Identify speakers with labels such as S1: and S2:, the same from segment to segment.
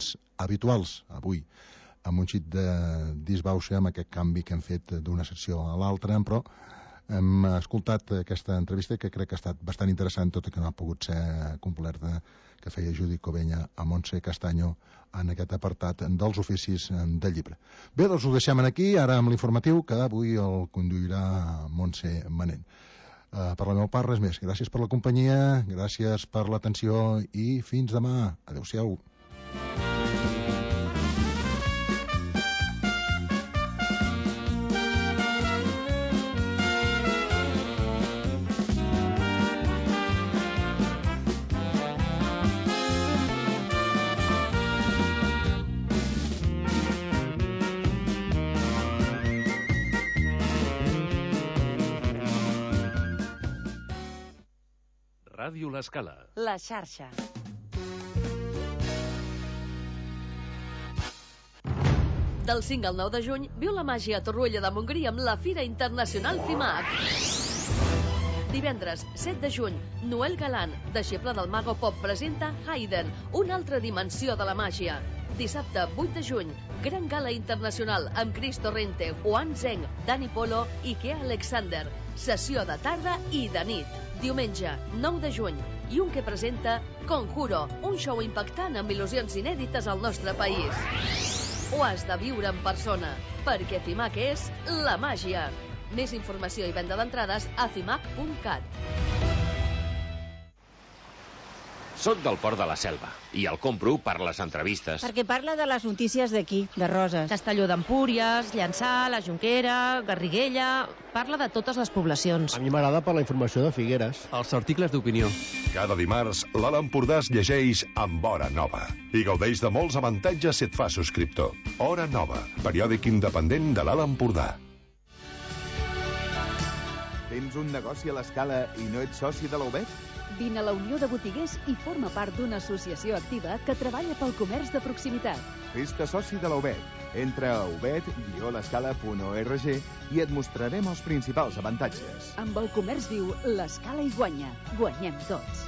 S1: habituals avui, amb un xic de disbauxa amb aquest canvi que hem fet d'una secció a l'altra, però hem escoltat aquesta entrevista que crec que ha estat bastant interessant, tot i que no ha pogut ser completa, que feia Judit Covenya a Montse Castanyo en aquest apartat dels oficis del llibre. Bé, doncs ho deixem aquí, ara amb l'informatiu, que avui el conduirà Montse Manent. Per la meva part, res més. Gràcies per la companyia, gràcies per l'atenció i fins demà. Adéu-siau.
S2: Ràdio L'Escala.
S3: La xarxa. Del 5 al 9 de juny, viu la màgia a Torroella de Montgrí amb la Fira Internacional FIMAC. Divendres, 7 de juny, Noel Galán, deixeble del Mago Pop, presenta Haydn, una altra dimensió de la màgia. Dissabte, 8 de juny, Gran Gala Internacional amb Cris Torrente, Juan Zeng, Dani Polo i Kea Alexander. Sessió de tarda i de nit. Diumenge, 9 de juny, Junque presenta Conjuro, un show impactant amb il·lusions inèdites al nostre país. Ho has de viure en persona, perquè FIMAC és la màgia. Més informació i venda d'entrades a fimac.cat.
S4: Soc del Port de la Selva i el compro per les entrevistes.
S5: Perquè parla de les notícies d'aquí, de Roses.
S6: Castelló d'Empúries, Llançà, la Jonquera, Garriguella... Parla de totes les poblacions.
S7: A mi m'agrada per la informació de Figueres.
S8: Els articles d'opinió.
S9: Cada dimarts, l'Alt Empordà es llegeix amb Hora Nova i gaudeix de molts avantatges si et fa subscriptor. Hora Nova, periòdic independent de l'Alt Empordà.
S10: Tens un negoci a l'Escala i no ets soci de la UBEC?
S11: Vine a la Unió de Botiguers i forma part d'una associació activa que treballa pel comerç de proximitat.
S10: Fes-te soci de la UBEC. Entra a ubed-l'escala.org i et mostrarem els principals avantatges.
S11: Amb el comerç viu, l'Escala hi guanya. Guanyem tots.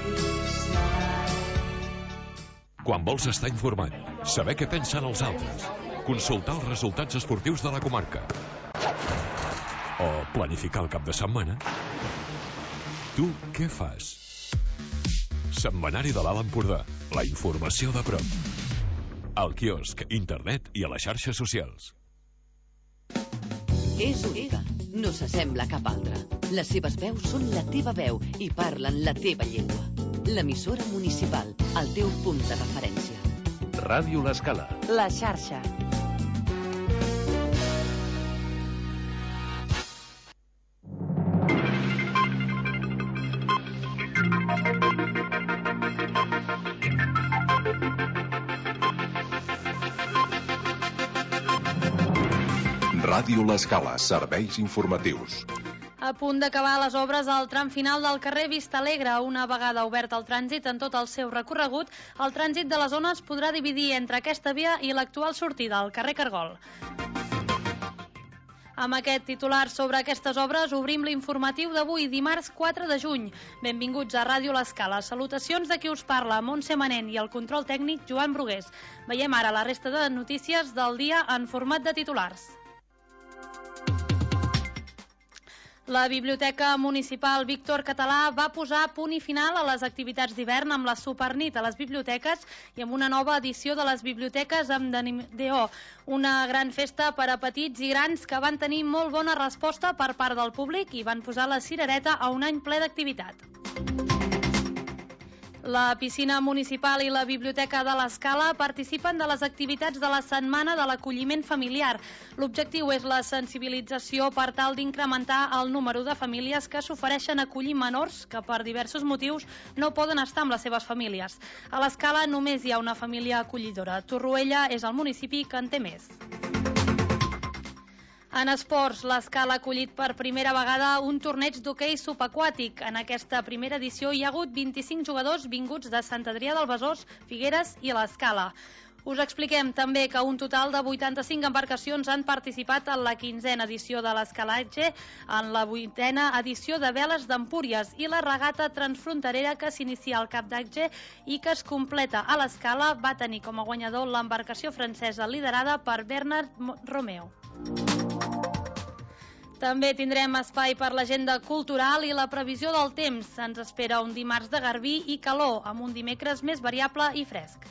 S12: Quan vols estar informat, saber què pensen els altres, consultar els resultats esportius de la comarca o planificar el cap de setmana, tu què fas? Setmanari de l'Alt Empordà. La informació de prop. Al quiosc, internet i a les xarxes socials.
S3: És única. No s'assembla a cap altra. Les seves veus són la teva veu i parlen la teva llengua. L'emissora municipal, el teu punt de referència.
S2: Ràdio L'Escala.
S3: La xarxa.
S9: Ràdio L'Escala, serveis informatius.
S13: A punt d'acabar les obres al tram final del carrer Vista Alegre. Una vegada obert el trànsit en tot el seu recorregut, el trànsit de la zona es podrà dividir entre aquesta via i l'actual sortida, al carrer Cargol. Amb aquest titular sobre aquestes obres obrim l'informatiu d'avui, dimarts 4 de juny. Benvinguts a Ràdio L'Escala. Salutacions de qui us parla, Montse Manent, i el control tècnic, Joan Brugués. Veiem ara la resta de notícies del dia en format de titulars. La Biblioteca Municipal Víctor Català va posar punt i final a les activitats d'hivern amb la Supernit a les biblioteques i amb una nova edició de les biblioteques amb D.O. Una gran festa per a petits i grans que van tenir molt bona resposta per part del públic i van posar la cirereta a un any ple d'activitat. La piscina municipal i la biblioteca de l'Escala participen de les activitats de la Setmana de l'Acolliment Familiar. L'objectiu és la sensibilització per tal d'incrementar el número de famílies que s'ofereixen a acollir menors que per diversos motius no poden estar amb les seves famílies. A l'Escala només hi ha una família acollidora. Torroella és el municipi que en té més. En esports, l'Escala ha acollit per primera vegada un torneig d'hoquei subaquàtic. En aquesta primera edició hi ha hagut 25 jugadors vinguts de Sant Adrià del Besòs, Figueres i l'Escala. Us expliquem també que un total de 85 embarcacions han participat en la 15a edició de l'Escalatge, en la 8a edició de Veles d'Empúries i la regata transfronterera que s'inicia al Cap d'Agde i que es completa a l'Escala va tenir com a guanyador l'embarcació francesa liderada per Bernard Romeo. També tindrem espai per l'agenda cultural i la previsió del temps. Ens espera un dimarts de garbí i calor, amb un dimecres més variable i fresc.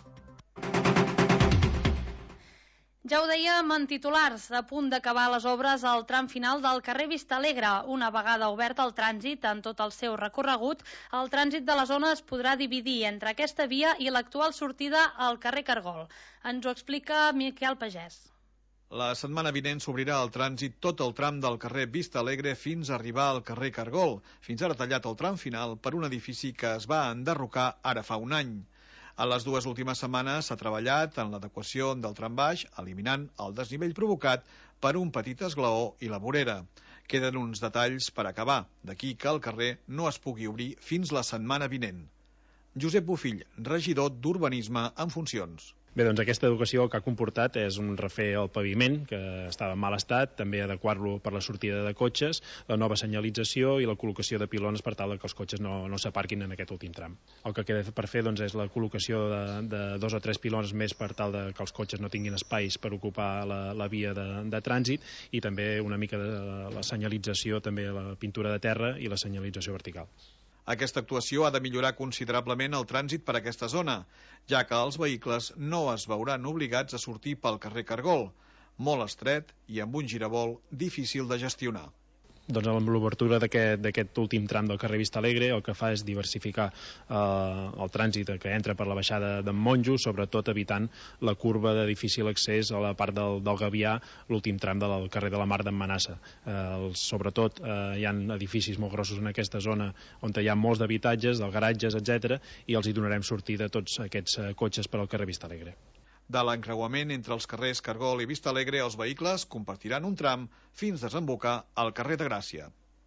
S13: Ja ho dèiem en titulars, a punt d'acabar les obres al tram final del carrer Vistalegre. Una vegada obert el trànsit en tot el seu recorregut, el trànsit de la zona es podrà dividir entre aquesta via i l'actual sortida al carrer Cargol. Ens ho explica Miquel Pagès.
S8: La setmana vinent s'obrirà el trànsit tot el tram del carrer Vistalegre fins a arribar al carrer Cargol, fins ara tallat el tram final per un edifici que es va enderrocar ara fa un any. A les dues últimes setmanes s'ha treballat en l'adequació del tram baix, eliminant el desnivell provocat per un petit esglaó i la vorera. Queden uns detalls per acabar, d'aquí que el carrer no es pugui obrir fins la setmana vinent. Josep Bofill, regidor d'Urbanisme en funcions.
S14: Bé, doncs aquesta educació el que ha comportat és un refer al paviment, que estava en mal estat, també adequar-lo per la sortida de cotxes, la nova senyalització i la col·locació de pilons per tal que els cotxes no s'aparquin en aquest últim tram. El que queda per fer doncs, és la col·locació de 2 o 3 pilons més per tal que els cotxes no tinguin espais per ocupar la via de trànsit i també una mica de la senyalització, també la pintura de terra i la senyalització vertical.
S8: Aquesta actuació ha de millorar considerablement el trànsit per aquesta zona, ja que els vehicles no es veuran obligats a sortir pel carrer Cargol, molt estret i amb un giravolt difícil de gestionar.
S14: Doncs amb l'obertura d'aquest últim tram del carrer Vistalegre el que fa és diversificar el trànsit que entra per la baixada d'en Monjo, sobretot evitant la curva de difícil accés a la part del Gavià, l'últim tram del carrer de la Mar d'en Manassa. Sobretot hi ha edificis molt grossos en aquesta zona on hi ha molts d'habitatges, dels garatges, etc. i els hi donarem sortida a tots aquests cotxes per al carrer Vistalegre.
S8: De l'encreuament entre els carrers Cargol i Vistalegre, els vehicles compartiran un tram fins a desembocar al carrer de Gràcia.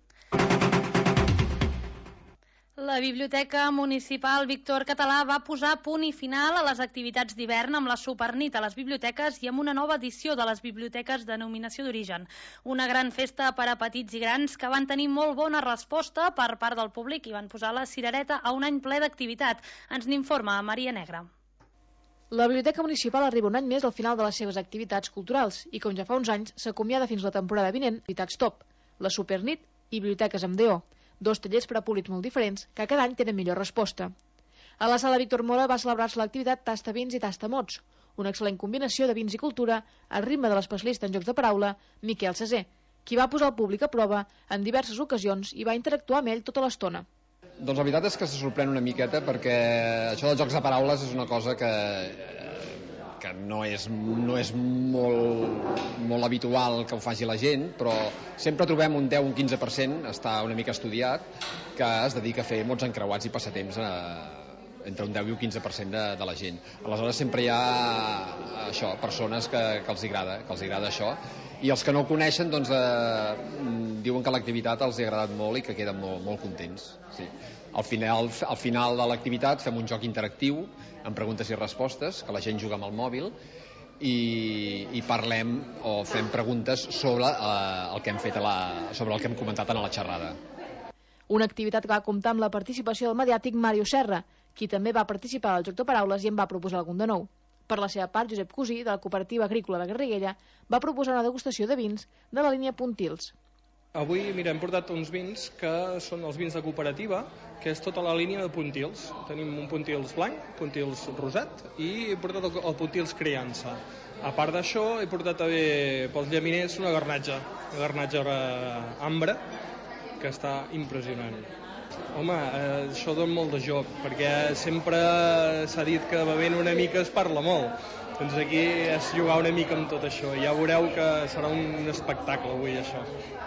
S13: La Biblioteca Municipal Víctor Català va posar punt i final a les activitats d'hivern amb la Supernit a les biblioteques i amb una nova edició de les biblioteques de denominació d'origen. Una gran festa per a petits i grans que van tenir molt bona resposta per part del públic i van posar la cirereta a un any ple d'activitat. Ens n'informa Maria Negra.
S15: La Biblioteca Municipal arriba un any més al final de les seves activitats culturals i, com ja fa uns anys, s'acomiada fins la temporada vinent activitats top, la Supernit i Biblioteques amb DO, 2 tallers per a públics molt diferents que cada any tenen millor resposta. A la sala Víctor Mora va celebrar-se l'activitat Tasta vins i Tasta mots, una excel·lent combinació de vins i cultura al ritme de l'especialista en jocs de paraula, Miquel Cesé, qui va posar el públic a prova en diverses ocasions i va interactuar amb ell tota l'estona.
S16: Doncs la veritat és que se sorprèn una miqueta perquè això dels jocs de paraules és una cosa que no és molt habitual que ho faci la gent, però sempre trobem un 10 o un 15%, està una mica estudiat, que es dedica a fer mots encreuats i passatemps entre un 10 i un 15% de la gent. Aleshores sempre hi ha això, persones que els agrada això, i els que no ho coneixen doncs, diuen que l'activitat els ha agradat molt i que queden molt contents. Sí. Al final de l'activitat fem un joc interactiu amb preguntes i respostes, que la gent juga amb el mòbil, i parlem o fem preguntes sobre el que hem fet sobre el que hem comentat en la xerrada.
S15: Una activitat que va comptar amb la participació del mediàtic Mario Serra, qui també va participar al joc de paraules i en va proposar algun de nou. Per la seva part, Josep Cosí, de la Cooperativa Agrícola de Garriguella, va proposar una degustació de vins de la línia Puntils.
S17: Avui, mira, hem portat uns vins que són els vins de cooperativa, que és tota la línia de Puntils. Tenim un Puntils blanc, Puntils rosat, i he portat el Puntils criança. A part d'això, he portat pels llaminers una garnatxa ambre, que està impressionant. Home, això dona molt de joc, perquè sempre s'ha dit que bevent una mica es parla molt. Doncs aquí és jugar una mica amb tot això. Ja veureu que serà un espectacle avui, això.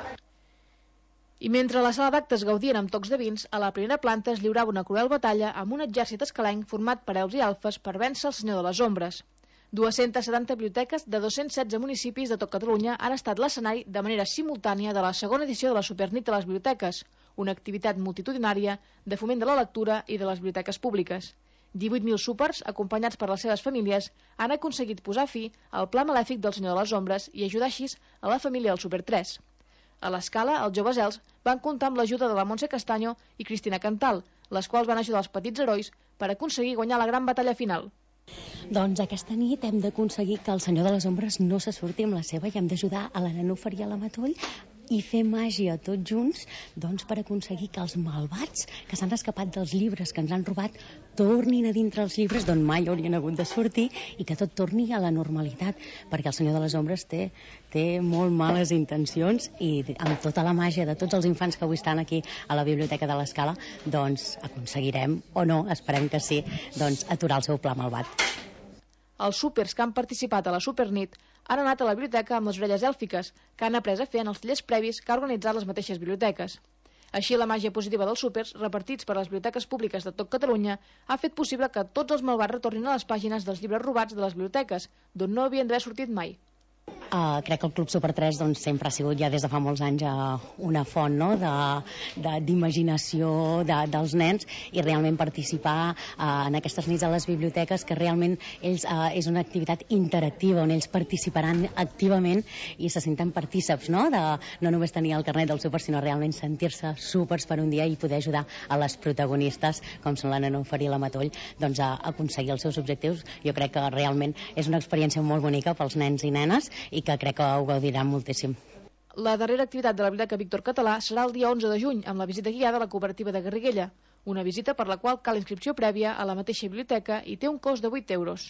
S15: I mentre a la sala d'actes gaudien amb tocs de vins, a la primera planta es lliurava una cruel batalla amb un exèrcit escalenc format per elfs i alfes per vèncer el senyor de les ombres. 270 biblioteques de 216 municipis de tot Catalunya han estat l'escenari de manera simultània de la segona edició de la Supernit de les biblioteques, una activitat multitudinària de foment de la lectura i de les biblioteques públiques. 18.000 súpers, acompanyats per les seves famílies, han aconseguit posar fi al pla malèfic del Senyor de les Ombres i ajudar així a la família del Super 3. A l'escala, els joves Els van comptar amb l'ajuda de la Montse Castaño i Cristina Cantal, les quals van ajudar els petits herois per aconseguir guanyar la gran batalla final.
S18: Doncs aquesta nit hem d'aconseguir que el Senyor de les Ombres no se surti amb la seva i hem d'ajudar a la Nenúfar i a la Matoll i fer màgia tots junts per aconseguir que els malvats que s'han escapat dels llibres que ens han robat tornin a dintre els llibres d'on mai haurien hagut de sortir i que tot torni a la normalitat, perquè el Senyor de les Ombres té molt males intencions i amb tota la màgia de tots els infants que avui estan aquí a la Biblioteca de l'Escala, doncs aconseguirem, o no, esperem que sí, aturar el seu pla malvat.
S15: Els súpers que han participat a la Supernit han anat a la biblioteca amb les orelles èlfiques, que han après a fer en els tallers previs que ha organitzat les mateixes biblioteques. Així, la màgia positiva dels súpers, repartits per les biblioteques públiques de tot Catalunya, ha fet possible que tots els malvats retornin a les pàgines dels llibres robats de les biblioteques, d'on no havien d'haver sortit mai.
S18: Crec que el Club Super 3 sempre ha sigut ja des de fa molts anys una font d'imaginació dels nens i realment participar en aquestes nits a les biblioteques, que realment és una activitat interactiva on ells participaran activament i se senten partíceps, no només tenir el carnet del súper, sinó realment sentir-se súpers per un dia i poder ajudar a les protagonistes, com són la Nenúfar i la Matoll, a aconseguir els seus objectius. Jo crec que realment és una experiència molt bonica pels nens i nenes i que crec que ho gaudiran moltíssim.
S15: La darrera activitat de la Biblioteca Víctor Català serà el dia 11 de juny, amb la visita guiada a la cooperativa de Garriguella, una visita per la qual cal inscripció prèvia a la mateixa biblioteca i té un cost de 8 euros.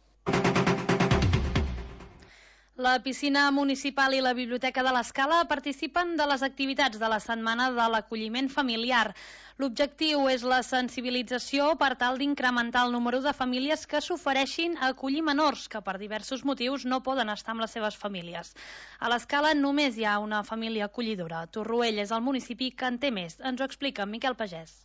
S13: La piscina municipal i la Biblioteca de l'Escala participen de les activitats de la Setmana de l'Acolliment Familiar. L'objectiu és la sensibilització per tal d'incrementar el número de famílies que s'ofereixin a acollir menors que per diversos motius no poden estar amb les seves famílies. A l'Escala només hi ha una família acollidora. Torroella és el municipi que en té més. Ens ho explica Miquel Pagès.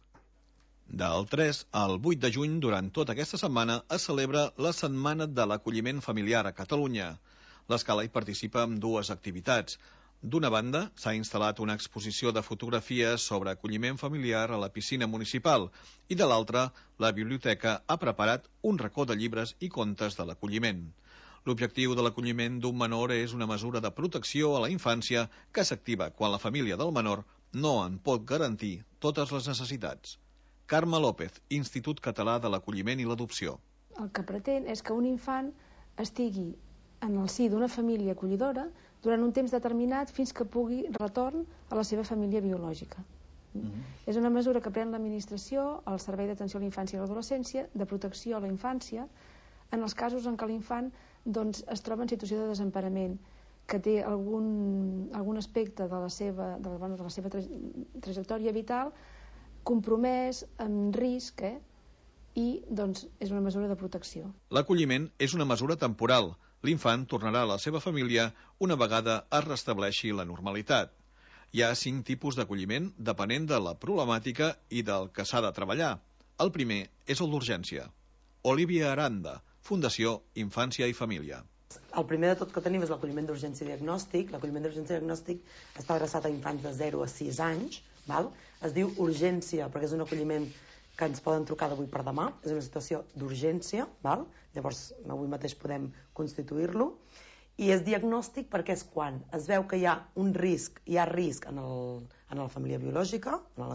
S8: Del 3 al 8 de juny, durant tota aquesta setmana, es celebra la Setmana de l'Acolliment Familiar a Catalunya. L'Escala hi participa amb dues activitats. D'una banda, s'ha instal·lat una exposició de fotografies sobre acolliment familiar a la piscina municipal i de l'altra, la biblioteca ha preparat un racó de llibres i contes de l'acolliment. L'objectiu de l'acolliment d'un menor és una mesura de protecció a la infància que s'activa quan la família del menor no en pot garantir totes les necessitats. Carme López, Institut Català de l'Acolliment i l'Adopció.
S19: El que pretén és que un infant estigui en el si d'una família acollidora durant un temps determinat fins que pugui retorn a la seva família biològica. És una mesura que pren l'administració, el Servei d'Atenció a la Infància i l'Adolescència, de protecció a la infància, en els casos en què l'infant es troba en situació de desemparament, que té algun aspecte de la seva trajectòria vital compromès, en risc, i és una mesura de protecció.
S8: L'acolliment és una mesura temporal. L'infant tornarà a la seva família una vegada es restableixi la normalitat. Hi ha 5 tipus d'acolliment depenent de la problemàtica i del que s'ha de treballar. El primer és el d'urgència. Olivia Aranda, Fundació Infància i Família.
S20: El primer de tot que tenim és l'acolliment d'urgència i diagnòstic. L'acolliment d'urgència i diagnòstic està adreçat a infants de 0 a 6 anys. Es diu urgència perquè és un acolliment que ens poden trucar d'avui per demà, és una situació d'urgència, llavors avui mateix podem constituir-lo, i és diagnòstic perquè és quan es veu que hi ha un risc, en la família biològica,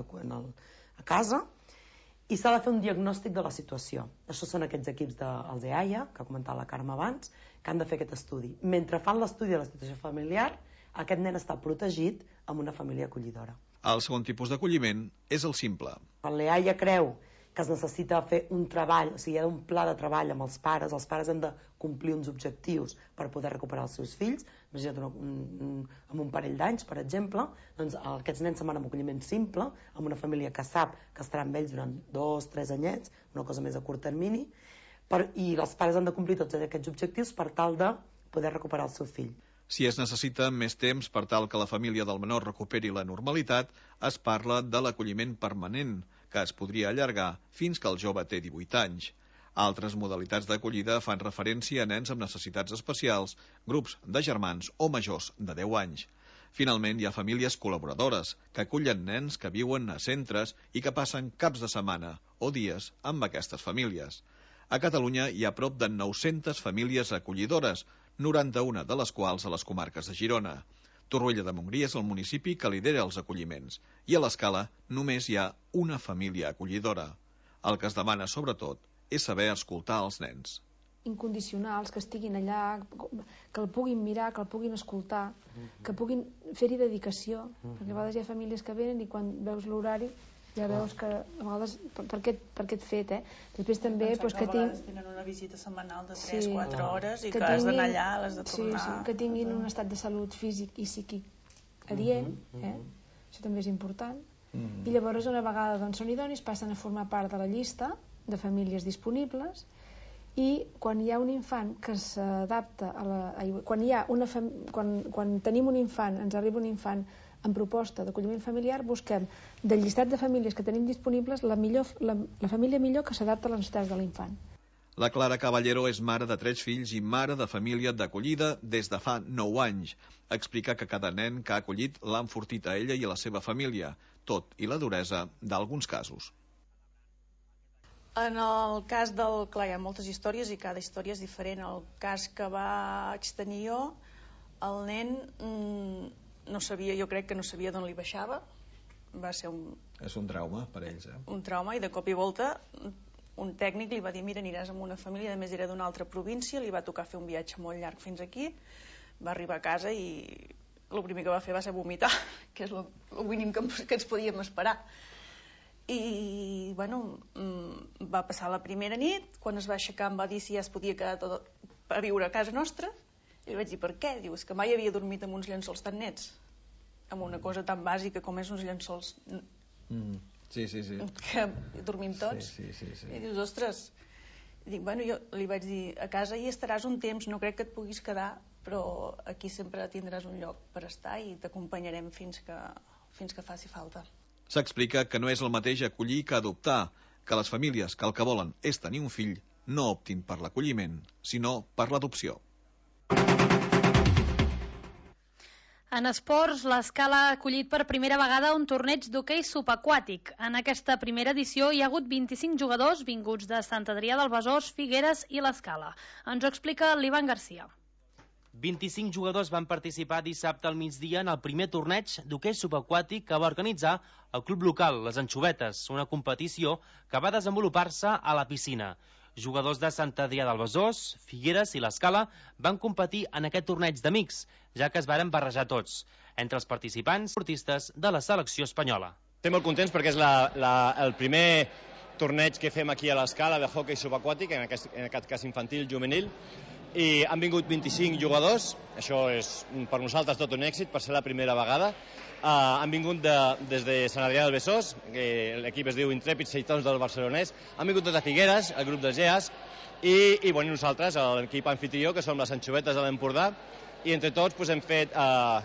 S20: a casa, i s'ha de fer un diagnòstic de la situació. Això són aquests equips dels EAIA, que ha comentat la Carme abans, que han de fer aquest estudi. Mentre fan l'estudi de la situació familiar, aquest nen està protegit amb una família acollidora.
S8: El segon tipus d'acolliment és el simple.
S20: L'EAIA creu que es necessita fer un treball, o sigui, hi ha un pla de treball amb els pares han de complir uns objectius per poder recuperar els seus fills, imagina't amb un parell d'anys, per exemple, doncs aquests nens se'n van amb acolliment simple, amb una família que sap que estarà amb ells durant 2-3 anyets, una cosa més a curt termini, i els pares han de complir tots aquests objectius per tal de poder recuperar el seu fill.
S8: Si es necessita més temps per tal que la família del menor recuperi la normalitat, es parla de l'acolliment permanent, que es podria allargar fins que el jove té 18 anys. Altres modalitats d'acollida fan referència a nens amb necessitats especials, grups de germans o majors de 10 anys. Finalment, hi ha famílies col·laboradores que acullen nens que viuen a centres i que passen caps de setmana o dies amb aquestes famílies. A Catalunya hi ha prop de 900 famílies acollidores, 91 de les quals a les comarques de Girona. Torroella de Montgrí és el municipi que lidera els acolliments i a l'Escala només hi ha una família acollidora. El que es demana, sobretot, és saber escoltar els nens.
S19: Incondicionals, que estiguin allà, que el puguin mirar, que el puguin escoltar, que puguin fer-hi dedicació, perquè a vegades hi ha famílies que venen i quan veus l'horari ja veus que a vegades per què et fet, Després també
S21: que a vegades tenen una visita setmanal de 3-4 hores i que has d'anar allà, l'has de tornar...
S19: Sí, que tinguin un estat de salut físic i psíquic adient, això també és important, i llavors una vegada són idonis passen a formar part de la llista de famílies disponibles i quan hi ha un infant que s'adapta a la... Quan tenim un infant, ens arriba un infant en proposta d'acolliment familiar, busquem del llistat de famílies que tenim disponibles la família millor que s'adapta a les necessitats de l'infant.
S8: La Clara Caballero és mare de 3 fills i mare de família d'acollida des de fa 9 anys. Explica que cada nen que ha acollit l'ha enfortit a ella i a la seva família, tot i la duresa d'alguns casos.
S21: En el cas del... Clar, hi ha moltes històries i cada història és diferent. El cas que vaig tenir jo, el nen no sabia, jo crec que no sabia d'on li baixava. Va ser un...
S8: És un trauma per ells,
S21: Un trauma, i de cop i volta un tècnic li va dir, mira, aniràs amb una família, a més era d'una altra província, li va tocar fer un viatge molt llarg fins aquí, va arribar a casa i el primer que va fer va ser vomitar, que és el mínim que ens podíem esperar. I, bueno, va passar la primera nit, quan es va aixecar em va dir si ja es podia quedar tot a viure a casa nostra, i li vaig dir, per què? Diu, és que mai havia dormit amb uns llençols tan nets, amb una cosa tan bàsica com és uns llençols...
S8: Sí.
S21: Que dormim tots.
S8: Sí.
S21: I dius, ostres... I dic, bueno, jo li vaig dir, a casa hi estaràs un temps, no crec que et puguis quedar, però aquí sempre tindràs un lloc per estar i t'acompanyarem fins que faci falta.
S8: S'explica que no és el mateix acollir que adoptar, que les famílies que el que volen és tenir un fill no optin per l'acolliment, sinó per l'adopció.
S13: En esports, l'Escala ha acollit per primera vegada un torneig d'hoquei subaquàtic. En aquesta primera edició hi ha hagut 25 jugadors vinguts de Sant Adrià del Besòs, Figueres i l'Escala. Ens ho explica l'Ivan Garcia.
S22: 25 jugadors van participar dissabte al migdia en el primer torneig d'hoquei subaquàtic que va organitzar el club local, les Anxovetes, una competició que va desenvolupar-se a la piscina. Jugadors de Sant Adrià del Besòs, Figueres i l'Escala van competir en aquest torneig d'amics, ja que es varen barrejar tots, entre els participants esportistes de la selecció espanyola.
S23: Estem molt contents perquè és el primer torneig que fem aquí a l'Escala de hoquei subaquàtic, en aquest cas infantil, juvenil, i han vingut 25 jugadors, això és per nosaltres tot un èxit, per ser la primera vegada. Han vingut des de Sant Adrià del Besòs, que l'equip es diu Intrèpids Seitons del Barcelonès, han vingut des de Figueres, el grup de GEAS, i nosaltres, l'equip anfitrió, que som les Anxovetes de l'Empordà, i entre tots hem fet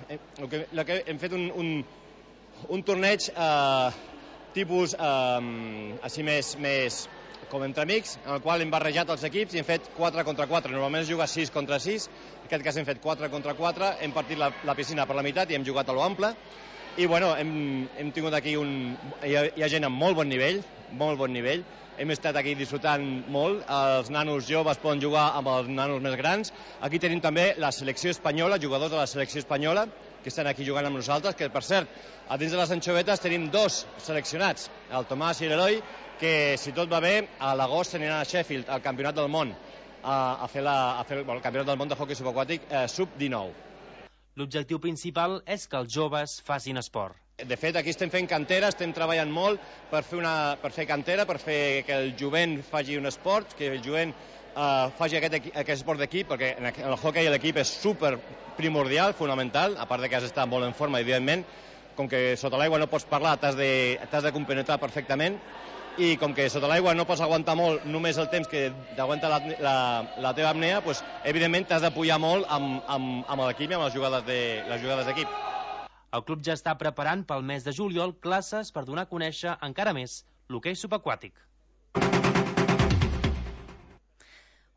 S23: un torneig tipus així més com entre amics, en el qual hem barrejat els equips i hem fet 4 contra 4. Normalment es juga 6 contra 6, en aquest cas hem fet 4 contra 4, hem partit la piscina per la meitat i hem jugat a l'ample. I bueno, hem tingut aquí hi ha gent amb molt bon nivell, hem estat aquí disfrutant molt, els nanos joves poden jugar amb els nanos més grans. Aquí tenim també la selecció espanyola, jugadors de la selecció espanyola, que estan aquí jugant amb nosaltres, que per cert, a dins de les Anxovetes tenim 2 seleccionats, el Tomàs i l'Eloi, que si tot va bé, a l'agost aniran a Sheffield, al Campionat del Món, a fer el Campionat del Món de hoquei subaquàtic sub-19.
S22: L'objectiu principal és que els joves facin esport.
S23: De fet, aquí estem fent cantera, estem treballant molt per fer cantera, per fer que el jovent faci un esport, que el jovent faci aquest esport d'equip, perquè en el hoquei l'equip és super primordial, fonamental, a part de que has d'estar molt en forma, evidentment, com que sota l'aigua no pots parlar, t'has de compenetrar perfectament, i com que sota l'aigua no pots aguantar molt només el temps que t'aguanta la teva apnea, doncs, evidentment t'has de pujar molt amb l'equip i amb les jugades d'equip.
S22: El club ja està preparant pel mes de juliol classes per donar a conèixer encara més l'hoquei subaquàtic.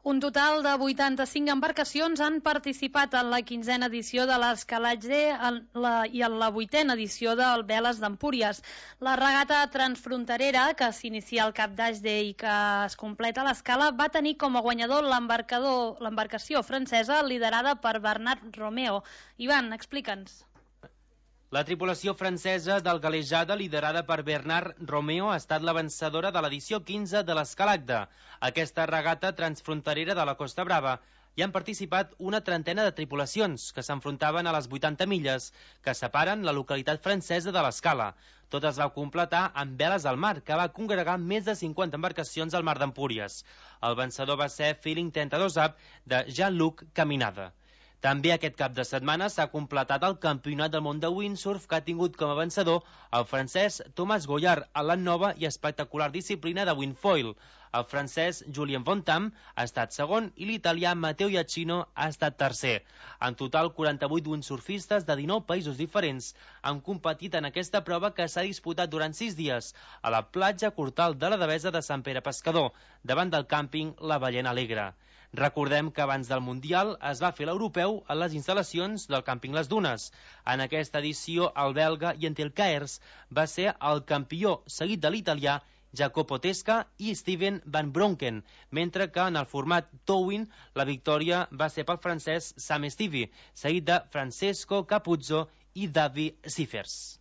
S13: Un total de 85 embarcacions han participat en la 15a edició de l'Escalatge i en la 8a edició del Veles d'Empúries. La regata transfronterera, que s'inicia al Cap d'Agde i que es completa a l'Escala, va tenir com a guanyador l'embarcació francesa liderada per Bernard Romeo. Ivan, explica'ns.
S22: La tripulació francesa del Galejada, liderada per Bernard Romeo, ha estat la vencedora de l'edició 15 de l'Escalagda. Aquesta regata transfronterera de la Costa Brava hi han participat una trentena de tripulacions que s'enfrontaven a les 80 milles que separen la localitat francesa de l'Escala. Tot es va completar amb veles al mar, que va congregar més de 50 embarcacions al mar d'Empúries. El vencedor va ser Feeling 32 Up de Jean-Luc Caminada. També aquest cap de setmana s'ha completat el Campionat del món de windsurf, que ha tingut com a vencedor el francès Thomas Goyard en la nova i espectacular disciplina de windfoil. El francès Julien Fontam ha estat segon i l'italià Matteo Iacchino ha estat tercer. En total, 48 windsurfistes de 19 països diferents han competit en aquesta prova, que s'ha disputat durant 6 dies a la platja Cortal de la Devesa de Sant Pere Pescador, davant del càmping La Ballena Alegre. Recordem que abans del Mundial es va fer l'europeu a les instal·lacions del càmping Les Dunes. En aquesta edició, el belga Jentel Kaers va ser el campió, seguit de l'italià Jacopo Tesca i Steven Van Bronken, mentre que en el format towing la victòria va ser pel francès Sam Stevie, seguit de Francesco Capuzzo i David Siffers.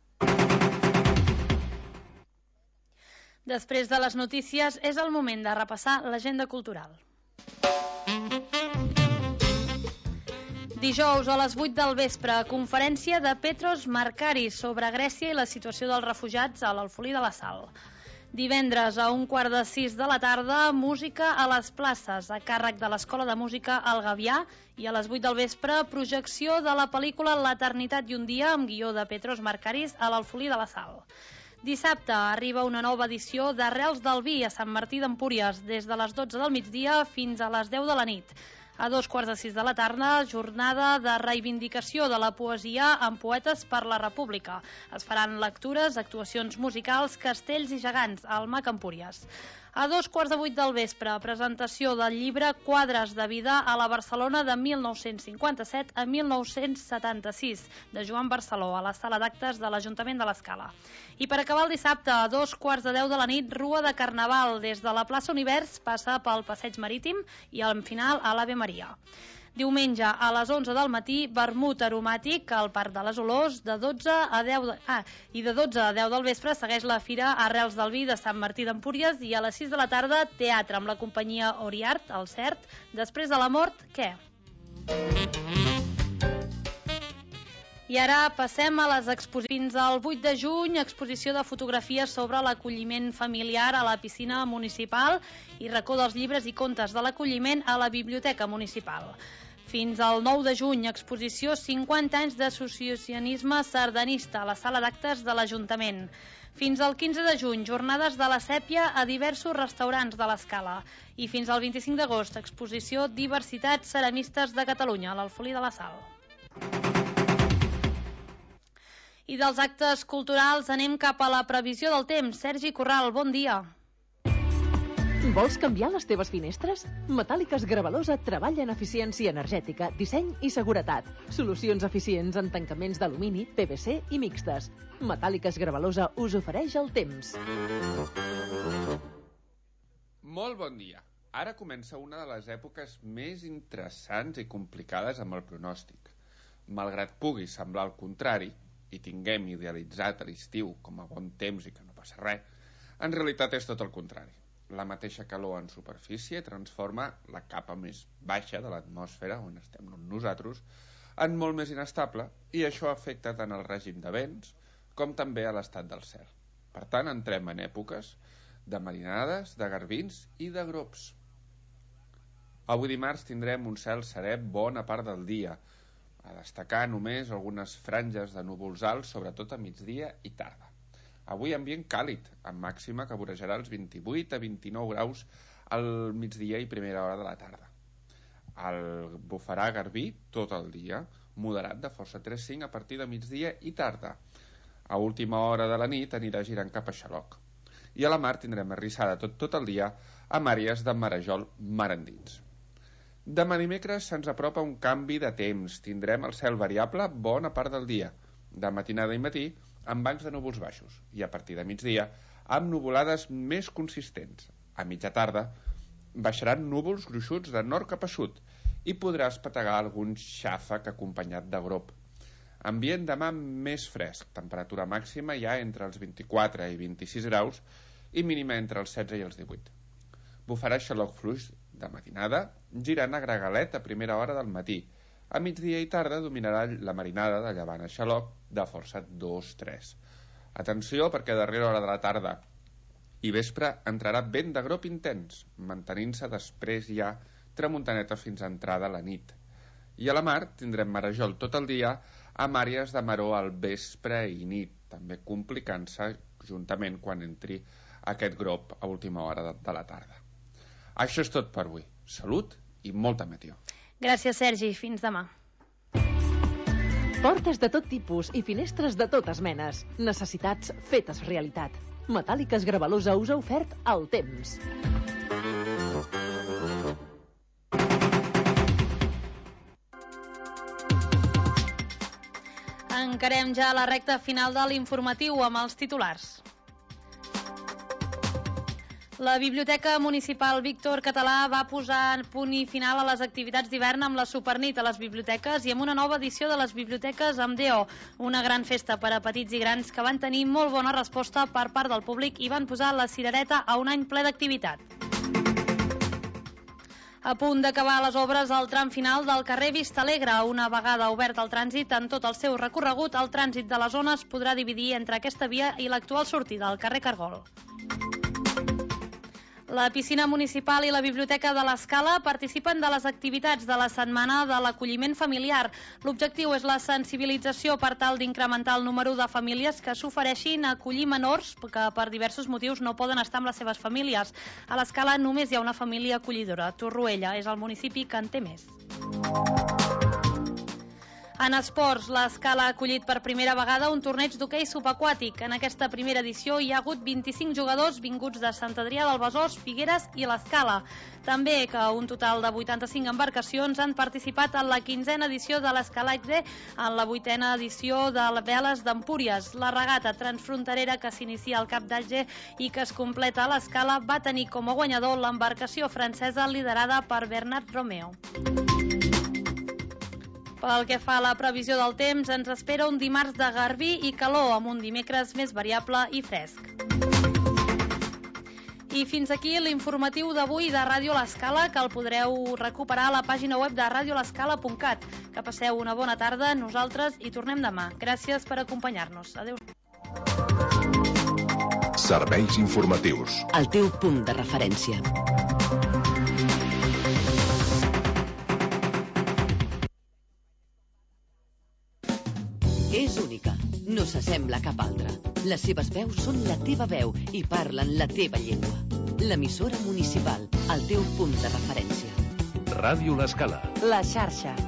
S13: Després de les notícies, és el moment de repassar l'agenda cultural. Dijous a les 8 del vespre, conferència de Petros Markaris sobre Grècia i la situació dels refugiats a l'Alfolí de la Sal. Divendres a 5:45 de la tarda, música a les places, a càrrec de l'Escola de Música El Gavià, i a les 8 del vespre, projecció de la pel·lícula L'Eternitat i un dia, amb guió de Petros Markaris, a l'Alfolí de la Sal. Dissabte arriba una nova edició d'Arrels del Vi a Sant Martí d'Empúries, des de les 12 del migdia fins a les 10 de la nit. A 5:45 de la tarda, jornada de reivindicació de la poesia amb poetes per la República. Es faran lectures, actuacions musicals, castells i gegants al MAC Empúries. A 7:15 del vespre, presentació del llibre Quadres de vida a la Barcelona de 1957 a 1976, de Joan Barceló, a la sala d'actes de l'Ajuntament de l'Escala. I per acabar el dissabte, a 9:15 de la nit, Rua de Carnaval, des de la plaça Univers, passa pel Passeig Marítim i al final a l'Ave Maria. Diumenge a les 11 del matí, vermut aromàtic al Parc de les Olors, de 12 a 10 del vespre segueix la Fira Arrels del Vi de Sant Martí d'Empúries, i a les 6 de la tarda, teatre amb la companyia Oriart, al CERT. Després de la mort, què? I ara passem a les exposicions. Fins al 8 de juny, exposició de fotografies sobre l'acolliment familiar a la piscina municipal i racó dels llibres i contes de l'acolliment a la biblioteca municipal. Fins al 9 de juny, exposició 50 anys d'associacionisme sardanista a la sala d'actes de l'Ajuntament. Fins al 15 de juny, jornades de la sèpia a diversos restaurants de l'Escala. I fins al 25 d'agost, exposició Diversitats ceramistes de Catalunya a l'Alfolí de la Sal. I dels actes culturals anem cap a la previsió del temps. Sergi Corral, bon dia.
S1: Vols canviar les teves finestres? Metàl·liques Gravalosa treballa en eficiència energètica, disseny i seguretat. Solucions eficients en tancaments d'alumini, PVC i mixtes. Metàl·liques Gravalosa us ofereix el temps.
S4: Molt bon dia. Ara comença una de les èpoques més interessants i complicades amb el pronòstic. Malgrat pugui semblar el contrari, i tinguem idealitzat l'estiu com a bon temps i que no passa res, en realitat és tot el contrari. La mateixa calor en superfície transforma la capa més baixa de l'atmosfera, on estem nosaltres, en molt més inestable, i això afecta tant el règim de vents com també a l'estat del cel. Per tant, entrem en èpoques de marinades, de garbins i de grops. Avui dimarts tindrem un cel serè bona part del dia, a destacar només algunes franges de núvols alts, sobretot a migdia i tarda. Avui ambient càlid, amb màxima que vorejarà els 28 a 29 graus al migdia i primera hora de la tarda. El bufarà garbí tot el dia, moderat de força 3-5 a partir de migdia i tarda. A última hora de la nit anirà girant cap a xaloc. i a la mar tindrem arrissada tot el dia amb àrees de marejol mar endins. Demà dimecres se'ns apropa un canvi de temps. Tindrem el cel variable bona part del dia, de matinada i matí, amb bancs de núvols baixos, i a partir de migdia, amb nuvolades més consistents. A mitja tarda, baixaran núvols gruixuts de nord cap a sud i podrà espetegar algun xàfec acompanyat de grop. Ambient demà més fresc, temperatura màxima ja entre els 24 i 26 graus i mínima entre els 16 i els 18. Bufarà xaloc fluix de matinada, girant a gregalet a primera hora del matí. A migdia i tarda dominarà la marinada de llevant a xaloc de força 2-3. Atenció, perquè a darrera hora de la tarda i vespre entrarà vent de grop intens, mantenint-se després ja tramuntaneta fins a entrada la nit. I a la mar tindrem marejol tot el dia amb àrees de maror al vespre i nit, també complicant-se juntament quan entri aquest grop a última hora de la tarda. Això és tot per avui. Salut i molta meteo.
S13: Gràcies, Sergi. Fins demà.
S1: Portes de tot tipus i finestres de totes menes. Necessitats fetes realitat. Metàl·liques Gravalusa us ha ofert el temps.
S13: Encarem ja la recta final de l'informatiu amb els titulars. La Biblioteca Municipal Víctor Català va posar punt i final a les activitats d'hivern amb la Supernit a les biblioteques i amb una nova edició de les biblioteques amb DO, una gran festa per a petits i grans que van tenir molt bona resposta per part del públic i van posar la cirereta a un any ple d'activitat. A punt d'acabar les obres al tram final del carrer Vistalegre. Una vegada obert el trànsit en tot el seu recorregut, el trànsit de la zona es podrà dividir entre aquesta via i l'actual sortida al carrer Cargol. La piscina municipal i la biblioteca de l'Escala participen de les activitats de la setmana de l'acolliment familiar. L'objectiu és la sensibilització per tal d'incrementar el número de famílies que s'ofereixin a acollir menors que per diversos motius no poden estar amb les seves famílies. A l'Escala només hi ha una família acollidora. Torroella és el municipi que en té més. En esports, l'Escala ha acollit per primera vegada un torneig d'hoquei subaquàtic. En aquesta primera edició hi ha hagut 25 jugadors vinguts de Sant Adrià del Besòs, Figueres i l'Escala. També que un total de 85 embarcacions han participat en la 15a edició de l'Escalaxe, en la 8a edició de les Veles d'Empúries. La regata transfronterera que s'inicia al Cap d'Agde i que es completa a l'Escala va tenir com a guanyador l'embarcació francesa liderada per Bernard Romeo. Pel que fa a la previsió del temps, ens espera un dimarts de garbí i calor, amb un dimecres més variable i fresc. I fins aquí l'informatiu d'avui de Ràdio L'Escala, que el podreu recuperar a la pàgina web de radiolescala.cat. Que passeu una bona tarda, nosaltres hi tornem demà. Gràcies per acompanyar-nos. Adéu.
S9: Serveis informatius.
S5: El teu punt de referència. És única, no s'assembla a cap altra. Les seves veus són la teva veu i parlen la teva llengua. L'emissora municipal, el teu punt de referència.
S2: Ràdio L'Escala.
S1: La xarxa.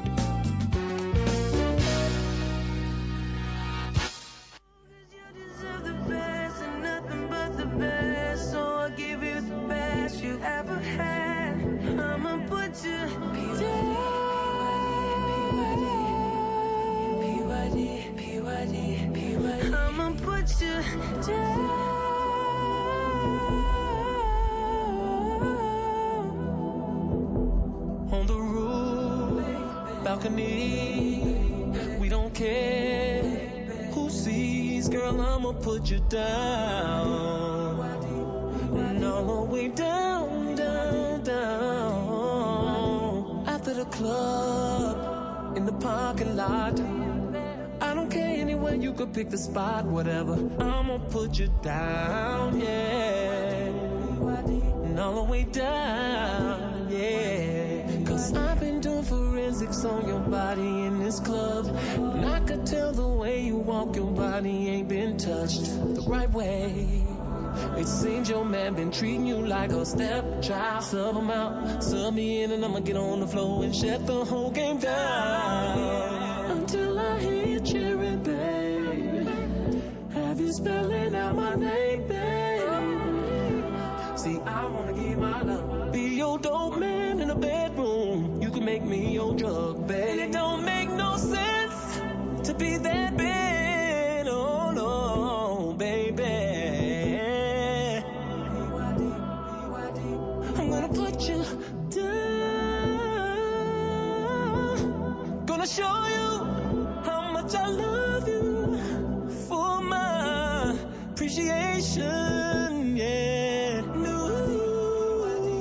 S6: On the roof, balcony, we don't care who sees, girl, I'ma put you down. And all the way down, down, down. After the club, in the parking lot, I don't care anywhere, you could pick the spot, whatever. I'ma put you down, yeah. And all the way down, yeah. Cause I've been doing forensics on your body in this club, and I could tell the way you walk, your body ain't been touched the right way. It seems your man been treating you like a stepchild. Sub him out, sub me in, and I'ma get on the floor and shut the whole game down. Until I hear you cheering, babe. Have you spelling out my name, babe? can make me your drug, babe. And it don't make no sense to be that bad, oh no, baby. I'm gonna put you down, gonna show you how much I love you for my appreciation, yeah. No.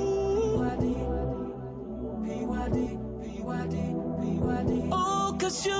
S6: Oh, 'cause you